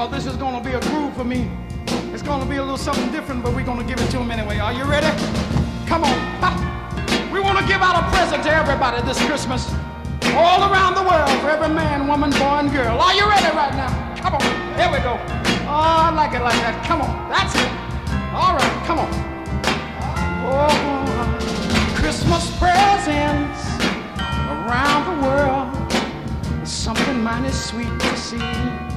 This is gonna be a groove for me. It's gonna be a little something different, but we're gonna give it to them anyway. Are you ready? Come on. We wanna give out a present to everybody this Christmas. All around the world, for every man, woman, boy, and girl. Are you ready right now? Come on. Here we go. Oh, I like it like that. Come on. That's it. All right, come on. Oh, Christmas presents around the world. It's something mighty sweet to see.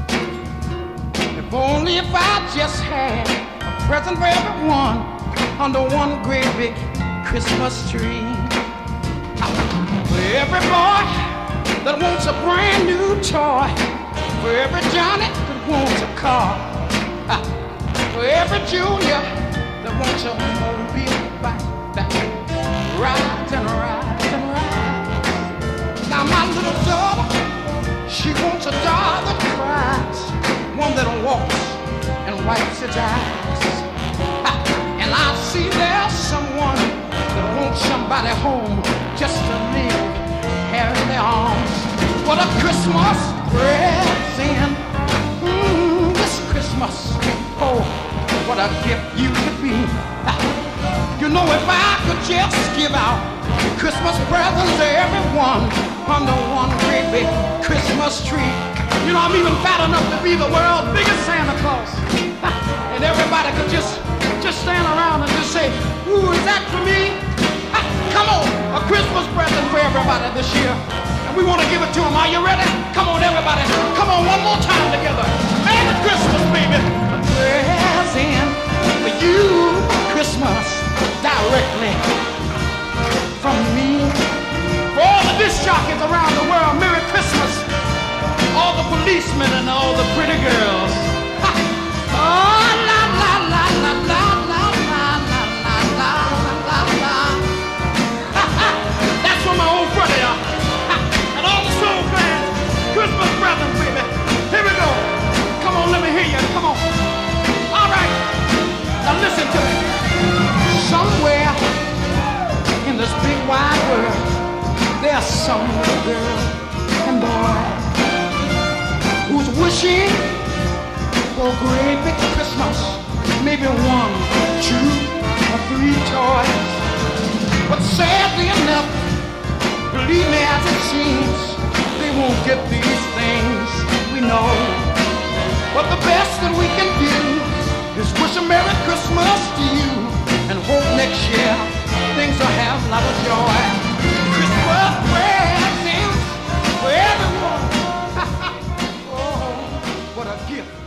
If only if I just had a present for everyone under one great big Christmas tree. For every boy that wants a brand new toy, for every Johnny that wants a car, for every Junior that wants a mobile bike that rides and rides and rides. Now my little daughter, she wants a doll that cries, one that walks and wipes its eyes. And I see there's someone that wants somebody home just to live here in their arms. What a Christmas present, this Christmas. Oh, what a gift you could be. You know, if I could just give out Christmas presents to everyone under one great big Christmas tree. You know, I'm even fat enough to be the world's biggest Santa Claus. And everybody could just stand around and just say, ooh, is that for me? Come on, a Christmas present for everybody this year. And we want to give it to them. Are you ready? Come on, everybody. Come on, one more time together. Merry Christmas, baby. A present for you, Christmas, directly from me. For all the disc jockeys around the world, Merry Christmas. All the policemen and all the pretty girls. Oh, la la la la la la la la la la la. That's for my old brother, and all the soul fans. Christmas presents, baby. Here we go. Come on, let me hear you. Come on. All right. Now listen to me. Somewhere in this big wide world, there's some little girl and boy who's wishing for a great big Christmas, maybe 1, 2, or 3 toys. But sadly enough, believe me as it seems, they won't get these things, we know. But the best that we can do is wish a Merry Christmas to you and hope next year things will have a lot of joy. Christmas presents for everyone. What a gift.